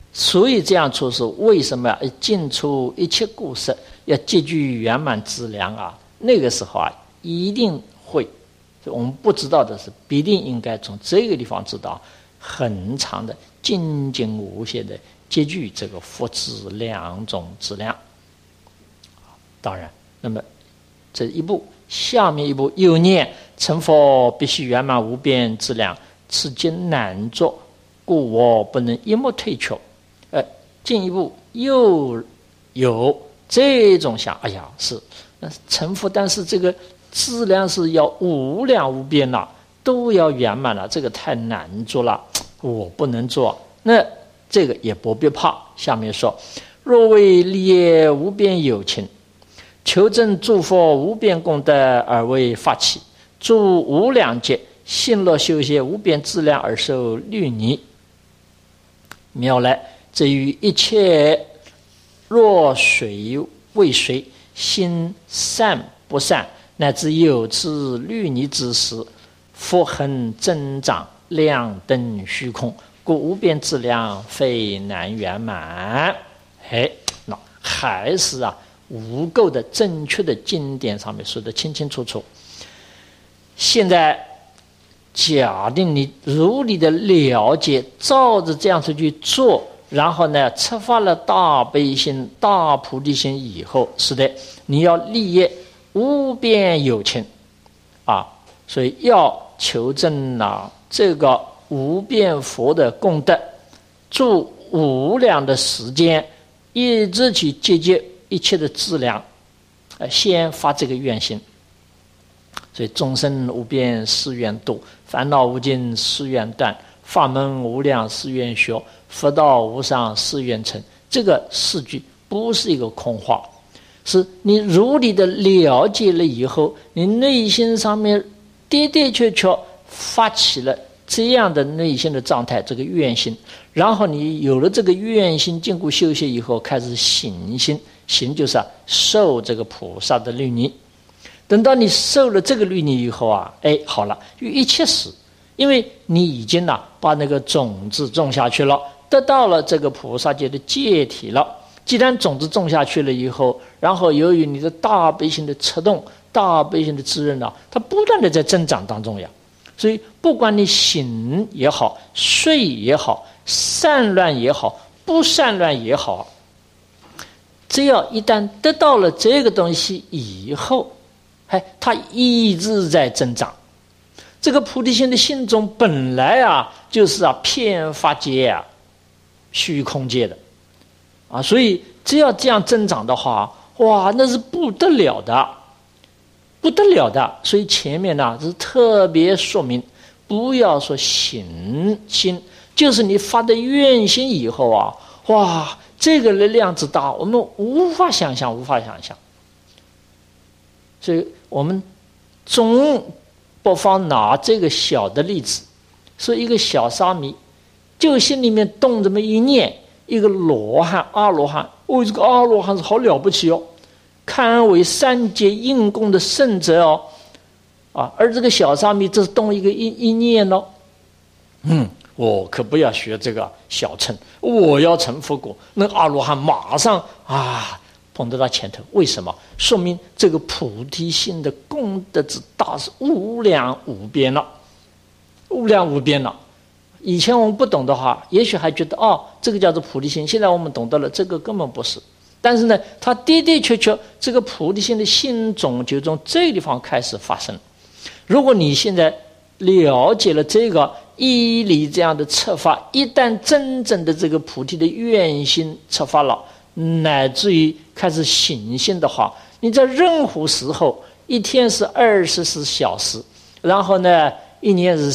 所以这样处事，为什么要尽除一切过失，要积聚圆满资粮啊？那个时候啊，一定会，我们不知道的是，必定应该从这个地方知道，很长的、精进无懈的积聚这个福智两种资粮。当然，那么这一步，下面一步又念成佛必须圆满无边资粮，此经难作，故我不能一目退却。进一步又有这种想，哎呀，是成佛，但是这个资粮是要无量无边了，都要圆满了，这个太难做了，我不能做。那这个也不必怕，下面说：若为利业无边有情，求证诸佛无边功德而为发起，诸无量劫信乐修习无边资粮而受律仪。妙来，至于一切若随未随，心善不善，乃至有此律仪之时，福恒增长，量等虚空，故无边资粮非难圆满。那还是无垢的正确的经典上面说的清清楚楚。现在假定你如理的了解，照着这样子去做，然后呢，策发了大悲心、大菩提心以后，是的，你要立业无边有情所以要求证这个无边佛的功德，住无量的时间，一直去结集一切的资粮，先发这个愿心。所以众生无边誓愿度，烦恼无尽誓愿断，法门无量誓愿学，佛道无上誓愿成。这个四句不是一个空话，是你如理的了解了以后，你内心上面的的确确发起了这样的内心的状态，这个愿心，然后你有了这个愿心，经过修习以后，开始行心，行就是受这个菩萨的律仪。等到你受了这个律仪以后好了，于一切时，因为你已经把那个种子种下去了，得到了这个菩萨界的戒体了。既然种子种下去了以后，然后由于你的大悲心的策动、大悲心的滋润它不断的在增长当中呀。所以不管你行也好，睡也好，散乱也好，不散乱也好，只要一旦得到了这个东西以后，它一直在增长。这个菩提心的心中本来就是遍法界虚空界的所以只要这样增长的话，哇，那是不得了的，不得了的。所以前面是特别说明，不要说行心，就是你发的愿心以后哇，这个力量之大，我们无法想象，无法想象。所以我们总不妨拿这个小的例子，说一个小沙弥，就心里面动这么一念，一个罗汉、阿罗汉，这个阿罗汉是好了不起堪为三界应供的圣者而这个小沙弥这是动一个一念我可不要学这个小乘，我要成佛果。那阿罗汉马上捧到他前头，为什么？说明这个菩提心的功德之大是无量无边了，无量无边了。以前我们不懂的话，也许还觉得这个叫做菩提心，现在我们懂得了，这个根本不是。但是呢，它的的确确这个菩提心的心种就从这个地方开始发生。如果你现在了解了这个依理这样的策法，一旦真正的这个菩提的愿心策发了，乃至于开始行心的话，你在任何时候，一天是24小时，然后呢，一年是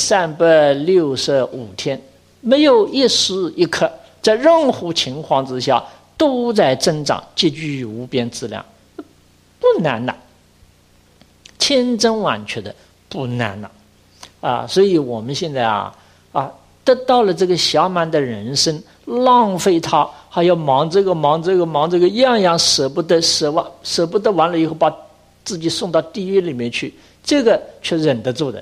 365天，没有一时一刻，在任何情况之下都在增长，积聚无边资粮，不难了，千真万确的不难了所以我们现在得到了这个暇满的人生，浪费它，还要忙这个忙这个忙这个，样样舍不得，舍不得完了以后把自己送到地狱里面去，这个却忍得住的。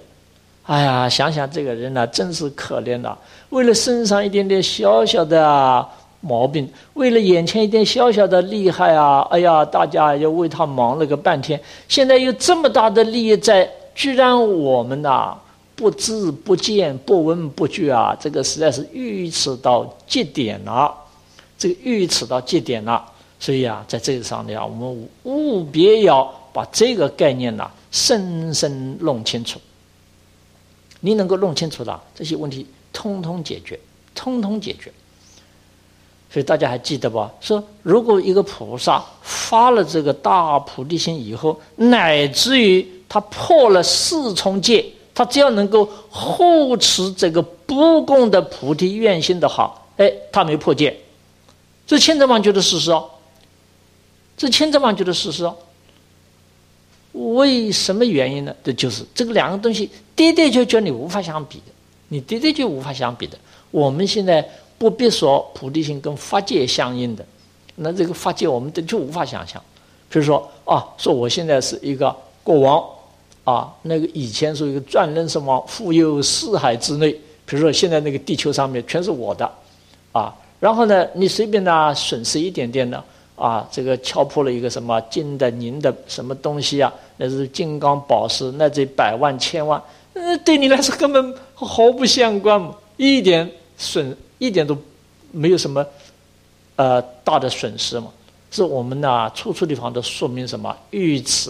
想想这个人真是可怜为了身上一点点小小的毛病，为了眼前一点小小的利害啊，哎呀，大家要为他忙了个半天。现在有这么大的利益在，居然我们不知不见、不闻不觉啊，这个实在是愚痴到极点了。这个愚痴到极点了，所以在这个上面我们务必要把这个概念深深弄清楚。你能够弄清楚了，这些问题通通解决，通通解决。所以大家还记得吧？说如果一个菩萨发了这个大菩提心以后，乃至于他破了四重戒，他只要能够护持这个不共的菩提愿心的话，他没破戒，这千真万确的事实哦，这千真万确的事实哦。为什么原因呢？这就是这个两个东西的的确确你无法相比的，你的的确无法相比的。我们现在不必说菩提心跟法界相应的，那这个法界我们就无法想象。比如说说我现在是一个国王那个以前是一个转轮圣王，富有四海之内。比如说现在那个地球上面全是我的然后呢，你随便损失一点点的这个敲破了一个什么金的银的什么东西那是金刚宝石，那这百万千万，对你来说根本毫不相关嘛，一点都没有什么大的损失嘛。是我们处处地方都说明什么愚痴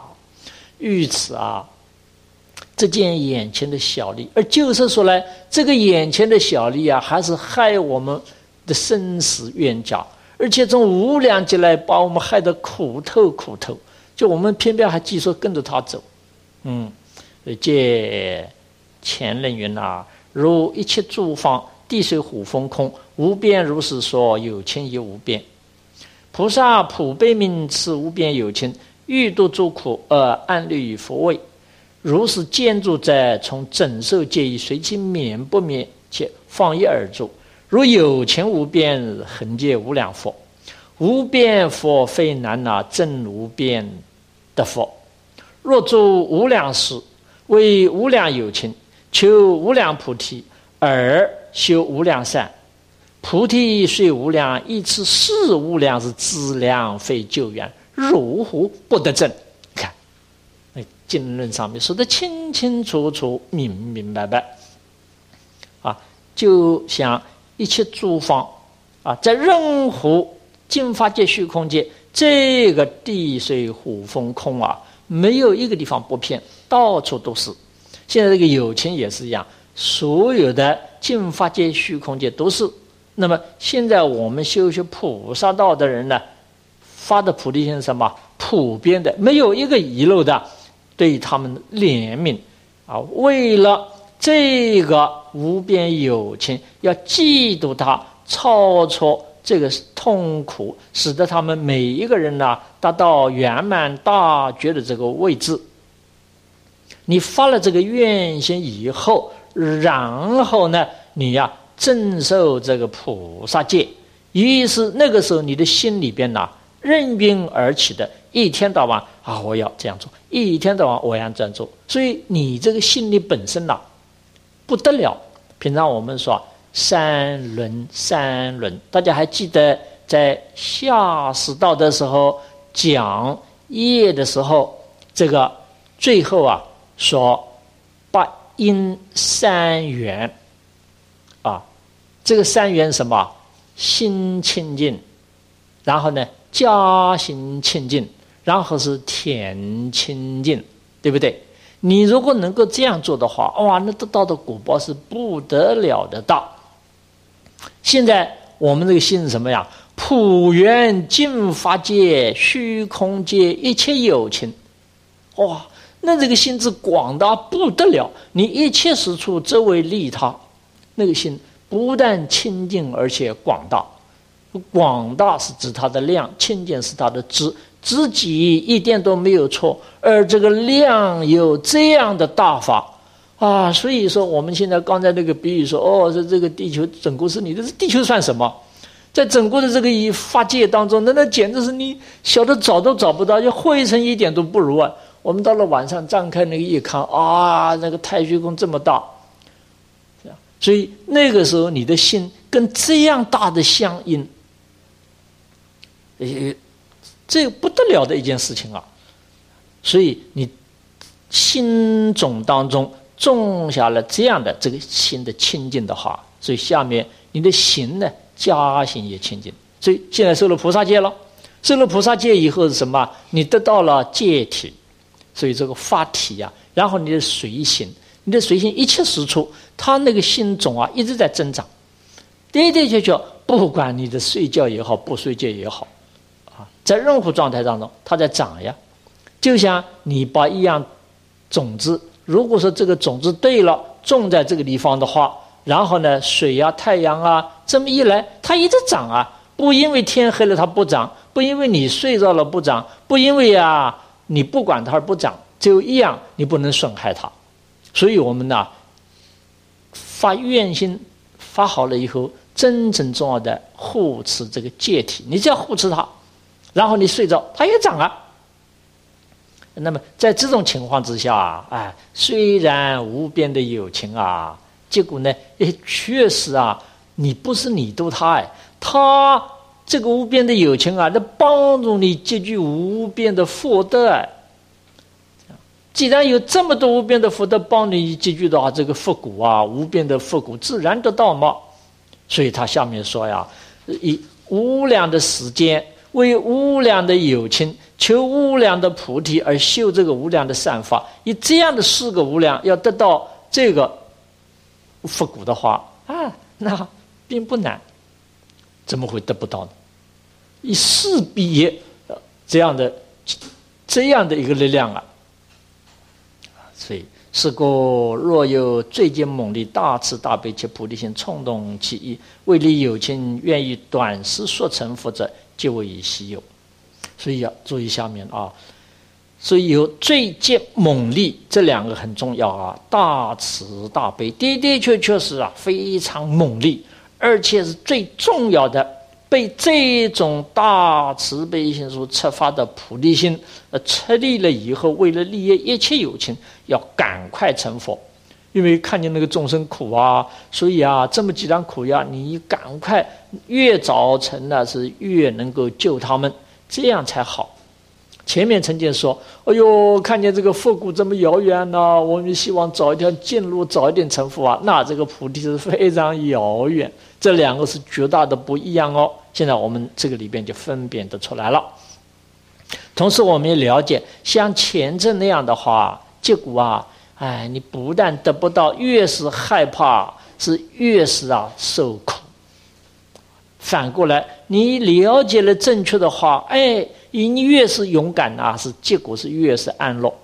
这件眼前的小利，而就是说呢，这个眼前的小利还是害我们的生死冤家，而且从无量劫来把我们害得苦透，就我们偏偏还继续跟着他走。借前人云如一切诸方地水火风空，无边如是说，有情亦无边。菩萨普悲悯此无边有情，欲度诸苦而安立于佛位。如是见住者，从整受戒意，随其免不免，且放一而住。如有情无边，恒界无量佛。无边佛非难证无边的佛。若诸无量事，为无量有情，求无量菩提，而修无量善。菩提虽无量，亦此事无量，是资粮非救援，如乎不得证？看经论上面说的清清楚楚、明明白白就像一切诸方在任何净法界、虚空界，这个地水火风空没有一个地方不偏，到处都是。现在这个有情也是一样，所有的净法界、虚空界都是。那么现在我们修学菩萨道的人呢，发的菩提心是什么？普遍的，没有一个遗漏的，对他们怜悯为了这个无边有情，要嫉妒他，超出这个痛苦，使得他们每一个人达到圆满大觉的这个位置。你发了这个愿心以后，然后呢，你正受这个菩萨戒，于是那个时候你的心里边应运而起的，一天到晚我要这样做，一天到晚我要这样做。所以你这个心里本身不得了。平常我们说三轮，大家还记得在下士道的时候讲业的时候，这个最后说八因三缘这个三缘什么？心清净，然后呢家心清净，然后是田清净，对不对？你如果能够这样做的话，那得到的果报是不得了的大。现在我们这个心是什么呀？普圆净法界、虚空界一切有情，那这个心是广大不得了。你一切时处则为利他，那个心不但清净而且广大。广大是指它的量，清净是它的质，自己一点都没有错，而这个量有这样的大法所以说我们现在刚才那个比喻说这个地球整个是你的，地球算什么？在整个的这个法界当中，那简直是你小的找都找不到，就灰尘一点都不如我们到了晚上张开那个一看那个太虚空这么大，所以那个时候你的心跟这样大的相应，这个不得了的一件事情啊！所以你心种当中种下了这样的这个心的清净的话，所以下面你的行呢，家行也清净。所以现在受了菩萨戒了，受了菩萨戒以后是什么？你得到了戒体，所以这个发体啊，然后你的随行，你的随行一切时处，他那个心种啊一直在增长，的的确确，不管你的睡觉也好，不睡觉也好，啊，在任何状态当中，它在长呀。就像你把一样种子，如果说这个种子对了，种在这个地方的话，然后呢，水啊、太阳啊，这么一来，它一直长啊，不因为天黑了它不长，不因为你睡着了不长，不因为啊你不管它而不长，只有一样，你不能损害它。所以我们呢，发愿心发好了以后，真正重要的护持这个戒体，你只要护持它，然后你睡着，它也长啊。那么在这种情况之下，哎，虽然无边的有情啊，结果呢，确实啊，你不是你度他，哎，他这个无边的有情啊，在帮助你积聚无边的福德，哎。既然有这么多无边的福德帮你积聚的话，这个福谷啊，无边的福谷自然得到嘛。所以他下面说呀，以无量的时间为无量的有情求无量的菩提而修这个无量的善法，以这样的4个无量要得到这个福谷的话啊，那并不难，怎么会得不到呢？以势必这样的一个力量啊。所以是故若有最坚猛力大慈大悲且菩提心冲动其意，为利有情愿意短时所成佛者，皆为稀有。所以要注意下面啊，所以有最坚猛力这2个很重要啊，大慈大悲的的确确是啊非常猛力，而且是最重要的。被这种大慈悲心所策发的菩提心彻立了以后，为了利益一切有情，要赶快成佛。因为看见那个众生苦啊，所以啊，这么几段苦呀，你赶快越早成了，是越能够救他们，这样才好。前面曾经说，哎呦，看见这个佛谷这么遥远呢，我们希望找一条近路，早一点成佛啊，那这个菩提是非常遥远。这2个是绝大的不一样哦。现在我们这个里边就分辨得出来了。同时，我们也了解，像前阵那样的话，结果啊，哎，你不但得不到，越是害怕，是越是啊受苦。反过来，你了解了正确的话，哎，你越是勇敢啊，是结果是越是安乐。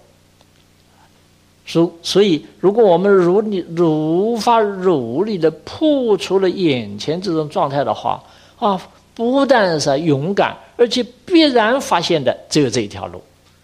所以，如果我们如法如理的破除了眼前这种状态的话，啊，不但是勇敢，而且必然发现的只有这一条路，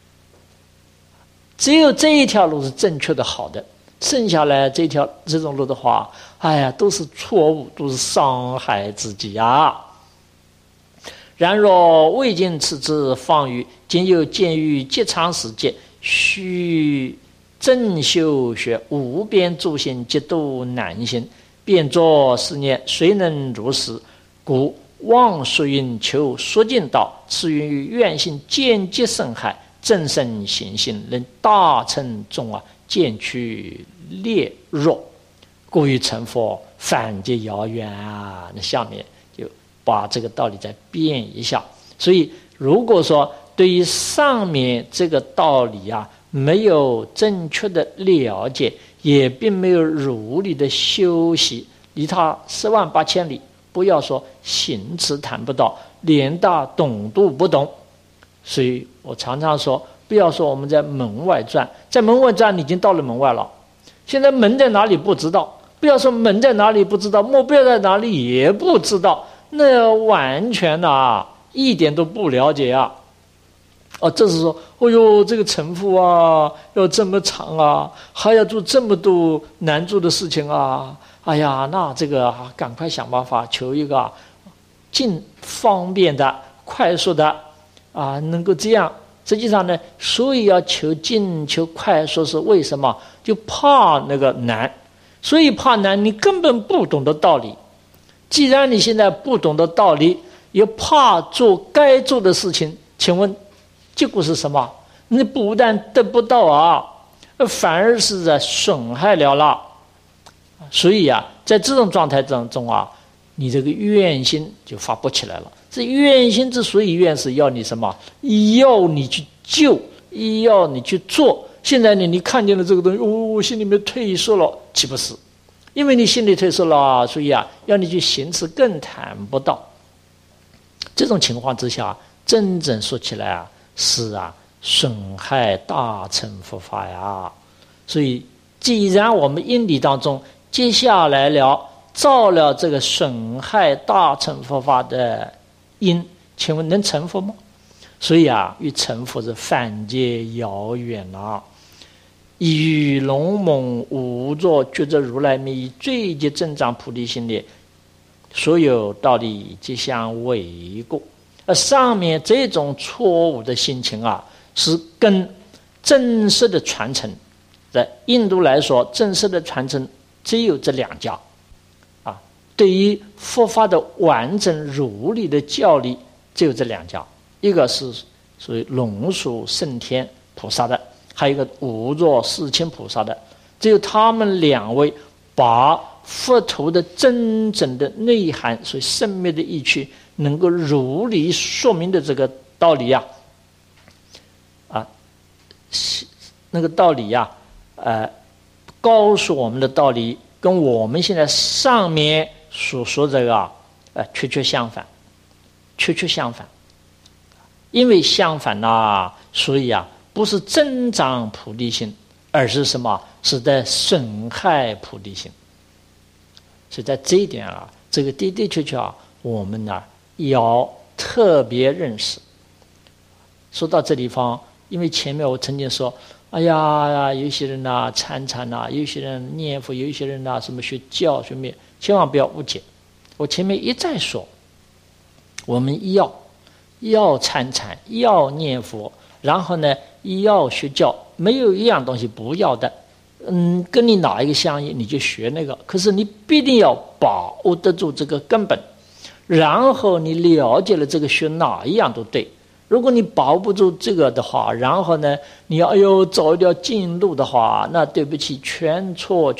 只有这一条路是正确的、好的，剩下来这种路的话，哎呀，都是错误，都是伤害自己啊。然若未尽此之放于，今又见于极长时节，须正修学无边诸行，极度难行，便作是念，谁能如是？故妄说云求说尽道，此于愿心见极甚害，正身行性，能大乘众啊，渐趋劣弱，故于成佛反极遥远啊。那下面就把这个道理再变一下。所以如果说对于上面这个道理啊，没有正确的了解，也并没有如理的修习，离他10万8千里，不要说行持谈不到，连大懂都不懂。所以我常常说，不要说我们在门外转，在门外转你已经到了门外了，现在门在哪里不知道，不要说门在哪里不知道，目标在哪里也不知道，那完全啊一点都不了解啊。这是说，哎呦，这个成佛啊，要这么长啊，还要做这么多难做的事情啊！哎呀，那这个赶快想办法求一个尽方便的、快速的啊，能够这样。实际上呢，所以要求尽、求快速是为什么？就怕那个难，所以怕难，你根本不懂得道理。 既然你现在不懂得道理，也怕做该做的事情，请问结果是什么？你不但得不到啊，反而是在损害了。所以啊，在这种状态当中啊，你这个愿心就发不起来了。这愿心之所以愿，是要你什么？要你去救，要你去做。现在你看见了这个东西，我心里面退缩了，岂不是？因为你心里退缩了，所以啊，要你去行持更谈不到。这种情况之下，真正说起来啊，是啊，损害大乘佛法呀。所以，既然我们因理当中接下来了造了这个损害大乘佛法的因，请问能成佛吗？所以啊，与成佛是反皆遥远了。与龙猛无作觉着如来密最极增长菩提心力，所有道理皆相违过。而上面这种错误的心情啊，是跟正式的传承，在印度来说，正式的传承只有这两家啊。对于佛法的完整如理的教理，只有这两家，一个是属于龙树胜天菩萨的，还有一个无作世亲菩萨的，只有他们两位把佛陀的真正的内涵，所以生灭的意趣，能够如理说明的这个道理呀，那个道理呀，告诉我们的道理，跟我们现在上面所说这个确确相反，确确相反。因为相反呐，所以啊，不是增长菩提心，而是什么？是在损害菩提心。所以在这一点啊，这个的的确确啊，我们呢要特别认识。说到这地方，因为前面我曾经说，哎呀，有些人呐参禅呐，有些人念佛，有些人呐什么学教学灭，千万不要误解。我前面一再说，我们要参禅，要念佛，然后呢，要学教，没有一样东西不要的。跟你哪一个相应，你就学那个。可是你必定要把握得住这个根本，然后你了解了这个学哪一样都对。如果你把握不住这个的话，然后呢，你要走一条近路的话，那对不起，全错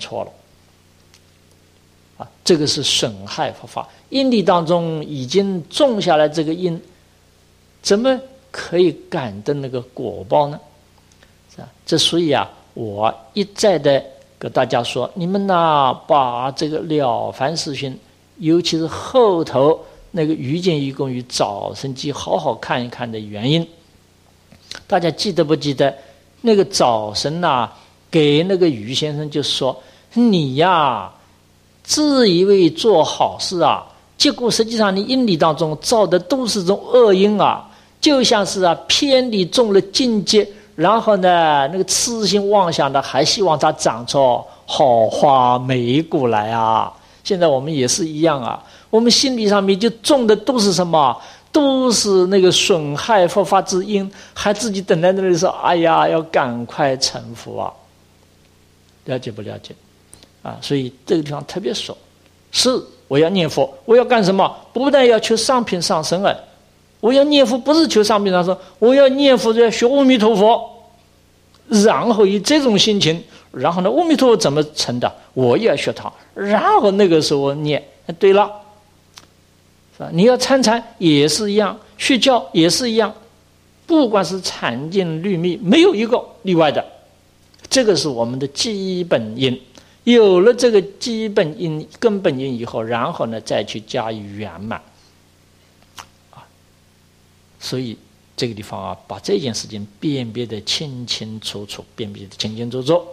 了。这个是损害佛法。因理当中已经种下来这个因，怎么可以感得那个果报呢？是吧？这所以啊，我一再的跟大家说，你们呐，把这个了凡四训，尤其是后头那个愚见愚公与早生记好好看一看的原因。大家记得不记得那个早生呐，给那个于先生就说，你呀自以为做好事啊，结果实际上你因理当中造的都是种恶因啊，就像是偏离中了境界，然后呢那个痴心妄想的还希望它长出好花美果来啊。现在我们也是一样啊，我们心理上面就种的都是什么？都是那个损害佛法之因，还自己等在那里说，哎呀要赶快成佛啊。了解不了解所以这个地方特别说，是我要念佛，我要干什么？不但要求上品上生我要念佛不是求上品上生，我要念佛就要学阿弥陀佛，然后以这种心情，然后呢阿弥陀佛怎么成的，我也要学他，然后那个时候念。对了，是吧？你要参禅也是一样，学教也是一样，不管是禅净律密，没有一个例外的。这个是我们的基本因，有了这个基本因根本因以后，然后呢再去加以圆满所以这个地方把这件事情辨别的清清楚楚，辨别的清清楚楚。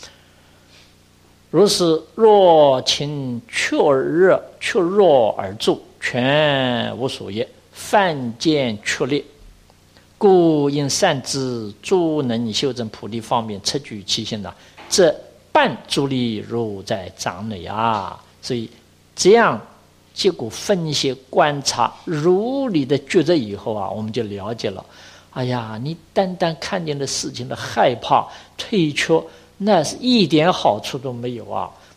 如是若勤却弱而住，全无所业，犯见确立，故因善知诸能修正菩提方面测举其性这半诸力如在掌内所以这样结果分析观察如理的觉着以后我们就了解了。哎呀，你单单看见的事情的害怕退却，那是一点好处都没有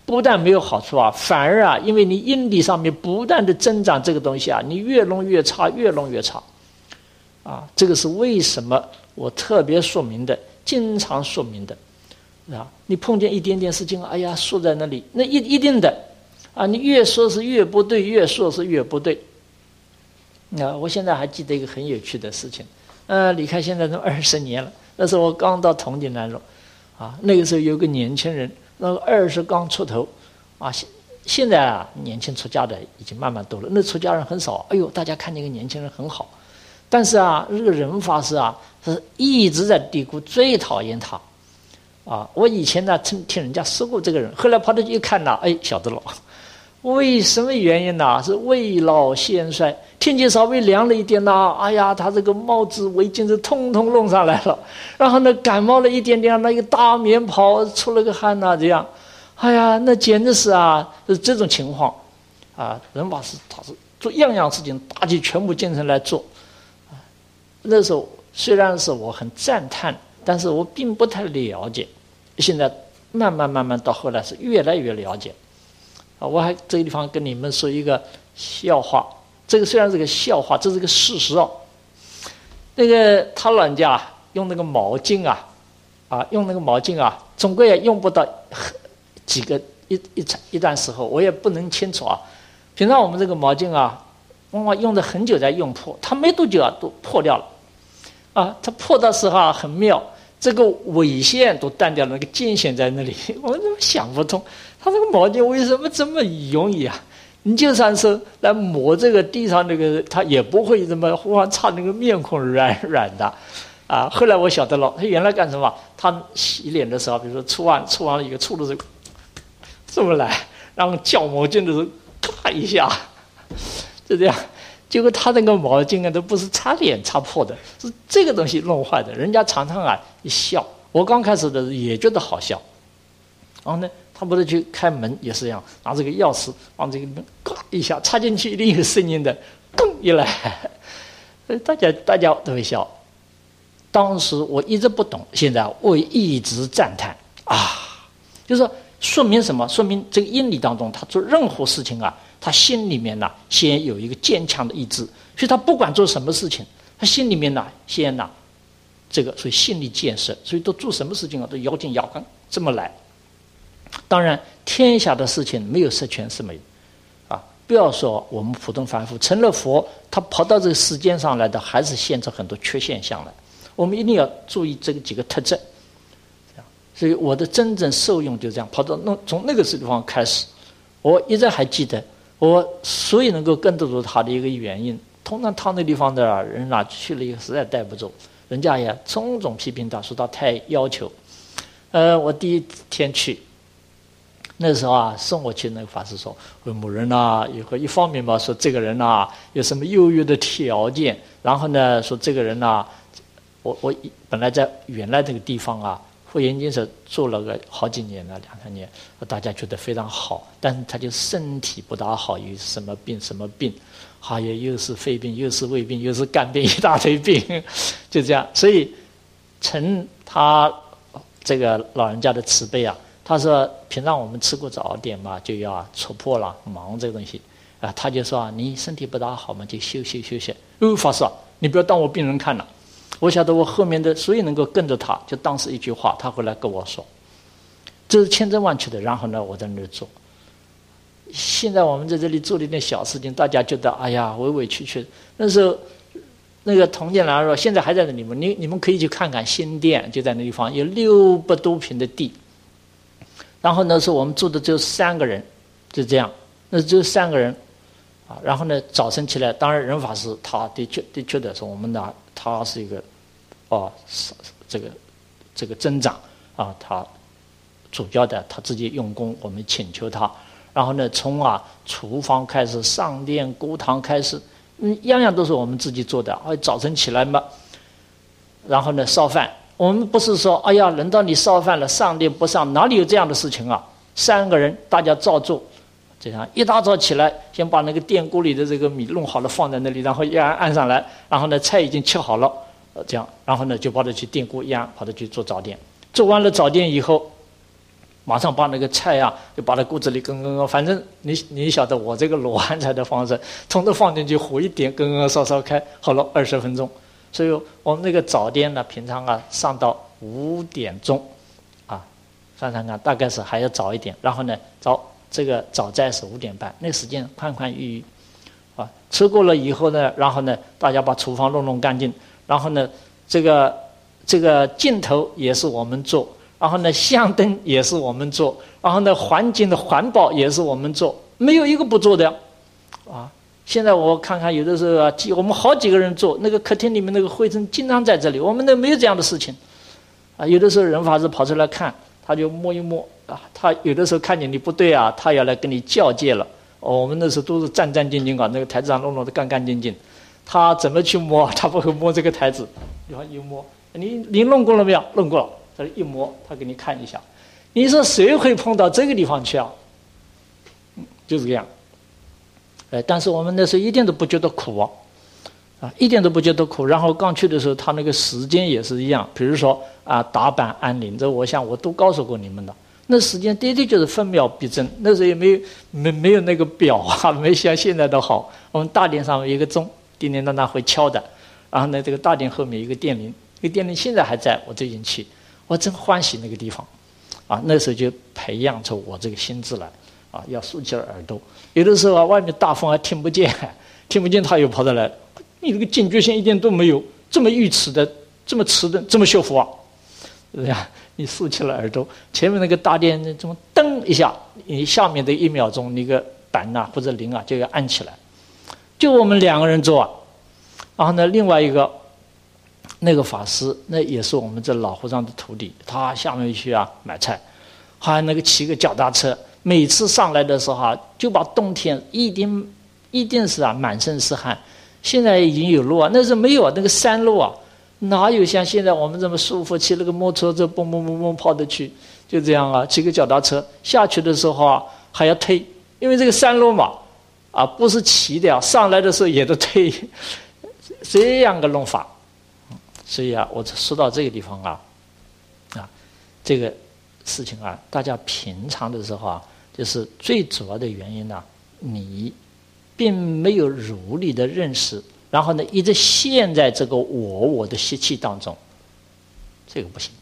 不但没有好处啊，反而啊，因为你阴力上面不断的增长这个东西啊，你越弄越差，越弄越差。啊，这个是为什么我特别说明的，经常说明的。啊，你碰见一点点事情，哎呀，说在那里，那一定的，啊，你越说是越不对，越说是越不对。我现在还记得一个很有趣的事情，离开现在都20年了。那时候我刚到铜井南路，啊，那个时候有个年轻人，那个20刚出头，啊，现在啊，年轻出家的已经慢慢多了，那出家人很少。哎呦，大家看那个年轻人很好，但是啊，这个人法师啊，是一直在嘀咕，最讨厌他。啊，我以前呢听人家说过这个人，后来跑到去一看呐，哎，晓得了，为什么原因呢？是未老先衰，天气稍微凉了一点呐，哎呀，他这个帽子围巾子通通弄上来了，然后呢感冒了一点点，那个大棉袍出了个汗呐，这样，哎呀，那简直是啊，是这种情况，啊，人法师他是做样样事情，大家全部精神来做，那时候虽然是我很赞叹，但是我并不太了解。现在慢慢到后来是越来越了解，啊，我还这个地方跟你们说一个笑话，这个虽然是个笑话，这是个事实哦。那个他老人家用那个毛巾用那个毛巾啊，总归也用不到几个一段时候，我也不能清楚啊。平常我们这个毛巾啊，往往用了很久才用破，它没多久啊都破掉了，啊，它破的时候啊很妙。这个尾线都断掉了，那个剑线在那里，我怎么想不通？他这个毛巾为什么这么容易啊？你就算是来抹这个地上那个，他也不会这么忽然擦那个面孔软软的，啊！后来我晓得了，他原来干什么？他洗脸的时候，比如说搓完了一个搓的时候，这么来，然后绞毛巾的时候，咔一下，就这样。结果他那个毛巾啊，都不是擦脸擦破的，是这个东西弄坏的。人家常常啊一笑，我刚开始的也觉得好笑。然后呢，他不是去开门也是这样，拿这个钥匙往这个门咔一下插进去，一定有声音的，咚一来，大家都会笑。当时我一直不懂，现在我一直赞叹啊，就是说明什么？说明这个阴理当中，他做任何事情啊。他心里面呢，先有一个坚强的意志，所以他不管做什么事情，他心里面呢，先呢，这个所以心理建设，所以都做什么事情啊，都咬紧牙关这么来。当然，天下的事情没有十全十美，啊，不要说我们普通凡夫成了佛，他跑到这个世间上来的，还是现出很多缺陷相来。我们一定要注意这个几个特征。所以我的真正受用就这样，跑到从那个地方开始，我一直还记得。我所以能够跟得住他的一个原因，通常他那地方的人啊，去了以后实在待不住，人家也种种批评他，说他太要求。我第一天去，那时候啊，送我去那个法师说，某人啊，一方面嘛，说这个人啊有什么优越的条件，然后呢，说这个人啊，我本来在原来这个地方啊。护研究所做了个好几年了，2-3年，大家觉得非常好，但是他就身体不大好，有什么病，还有又是肺病，又是胃病，又是肝病，一大堆病，就这样。所以，趁他这个老人家的慈悲啊，他说平常我们吃过早点嘛，就要戳破了忙这个东西啊，他就说你身体不大好嘛，就休息。法师啊，你不要当我病人看了。我晓得我后面的，所以能够跟着他，就当时一句话，他回来跟我说，这是千真万确的。然后呢，我在那儿做。现在我们在这里做了一点小事情，大家觉得哎呀委委屈屈。那时候，那个童建来说，现在还在那里面，你们可以去看看新店，就在那地方，有600多平的地。然后那时候我们住的只有3个人，就这样，那只有3个人。啊，然后呢，早晨起来，当然任法师他的确的是我们的，他是一个，这个增长啊，他主教的他自己用功，我们请求他，然后呢，从厨房开始，上殿锅堂开始，样样都是我们自己做的。早晨起来嘛，然后呢烧饭，我们不是说哎呀，轮到你烧饭了，上殿不上，哪里有这样的事情啊？3个人大家照做。这样一大早起来，先把那个电锅里的这个米弄好了放在那里，然后一按上来，然后呢菜已经切好了，这样，然后呢就跑着去电锅一按，跑着去做早点。做完了早点以后， 马上把那个菜啊，就把它锅子里更，反正你晓得我这个罗汉菜的方式，从头放进去火一点，烧开，好了20分钟。所以我们那个早点呢，平常啊上到5点钟，啊，算算看，大概是还要早一点。然后呢，早斋是5点半，那时间宽宽裕裕，啊，吃过了以后呢，然后呢，大家把厨房弄干净，然后呢，这个镜头也是我们做。然后呢，香灯也是我们做，然后呢，环境的环保也是我们做，没有一个不做的，啊！现在我看看，有的时候啊，我们好几个人做，那个客厅里面那个灰尘经常在这里，我们都没有这样的事情，啊！有的时候人法师跑出来看，他就摸一摸，啊，他有的时候看见你不对啊，他要来跟你教诫了。我们那时候都是战战兢兢啊，那个台子上弄得干干净净，他怎么去摸？他不会摸这个台子，一摸，你弄过了没有？弄过了。他一摸，他给你看一下，你说谁会碰到这个地方去啊？就是这样。但是我们那时候一点都不觉得苦啊，一点都不觉得苦。然后刚去的时候，他那个时间也是一样，比如说啊，打板安铃，这我想我都告诉过你们的。那时间的确就是分秒必争，那时候也没有那个表啊，没像现在的好。我们大殿上有一个钟，叮叮当当会敲的，然后呢，这个大殿后面有一个电铃，那个电铃现在还在，我最近去。我真欢喜那个地方，啊，那时候就培养出我这个心智来，啊，要竖起了耳朵。有的时候啊，外面大风还听不见，他又跑出来，你这个警觉性一点都没有，这么愚痴的，这么迟钝，这么修复啊，是这样？你竖起了耳朵，前面那个大殿这么噔一下，你下面的1秒钟，那个板啊或者铃啊就要按起来，就我们2个人做啊，然后呢，另外一个。那个法师，那也是我们这老和尚的徒弟，他下面去啊买菜，还那个骑个脚踏车，每次上来的时候啊，就把冬天一定是啊满身是汗。现在已经有路啊，那时候没有啊，那个山路啊，哪有像现在我们这么舒服，骑那个摩托车蹦蹦蹦蹦跑得去，就这样啊，骑个脚踏车下去的时候啊还要推，因为这个山路嘛，啊不是骑的啊，上来的时候也得推，这样个弄法。所以啊，我说到这个地方啊，这个事情啊，大家平常的时候啊，就是最主要的原因呢，你并没有如理的认识，然后呢，一直陷在这个我的习气当中，这个不行。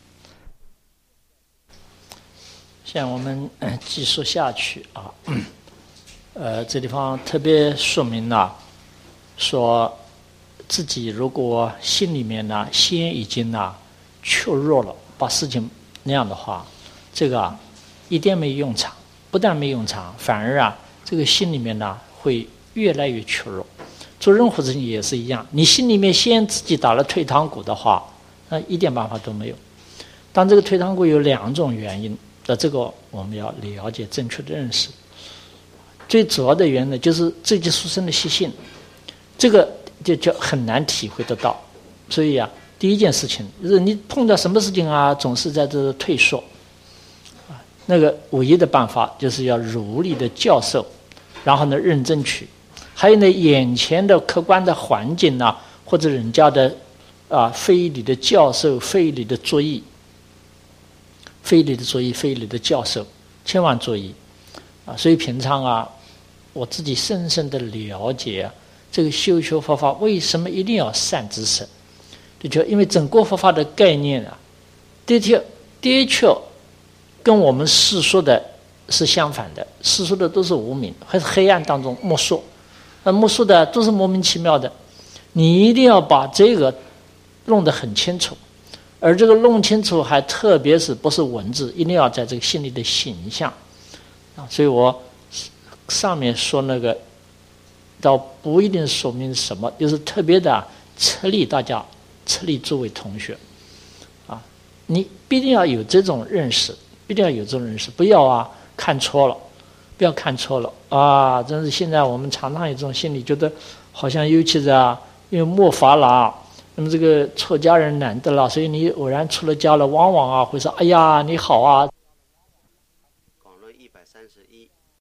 像我们继续下去啊，这地方特别说明了，说。自己如果心里面呢，先已经呢怯弱了，把事情那样的话，这个啊一点没用场，不但没用场，反而啊这个心里面呢会越来越怯弱。做任何事情也是一样，你心里面先自己打了退堂鼓的话，那一点办法都没有。当这个退堂鼓有2种原因，那这个我们要了解正确的认识。最主要的原因呢，就是自己出生的习性，这个。就很难体会得到，所以啊，第一件事情就是你碰到什么事情啊，总是在这退缩，啊，那个唯一的办法就是要如理的教授，然后呢认真去，还有呢眼前的客观的环境啊，或者人家的非礼的教授、非礼的作意、非礼的教授，千万注意啊！所以平常啊，我自己深深的了解啊。这个修学佛法为什么一定要善知识？就因为整个佛法的概念啊，的确跟我们世说的是相反的。世说的都是无明，还是黑暗当中莫说，莫说的都是莫名其妙的。你一定要把这个弄得很清楚，而这个弄清楚还特别是不是文字，一定要在这个心里的形象啊。所以我上面说那个。倒不一定说明什么，就是特别的策励大家，策励诸位同学，啊，你必定要有这种认识，不要啊看错了，不要看错了啊！真是现在我们常常有这种心理，觉得好像尤其是啊，因为末法了，那么这个出家人难得了，所以你偶然出了家了，往往啊会说，哎呀你好啊，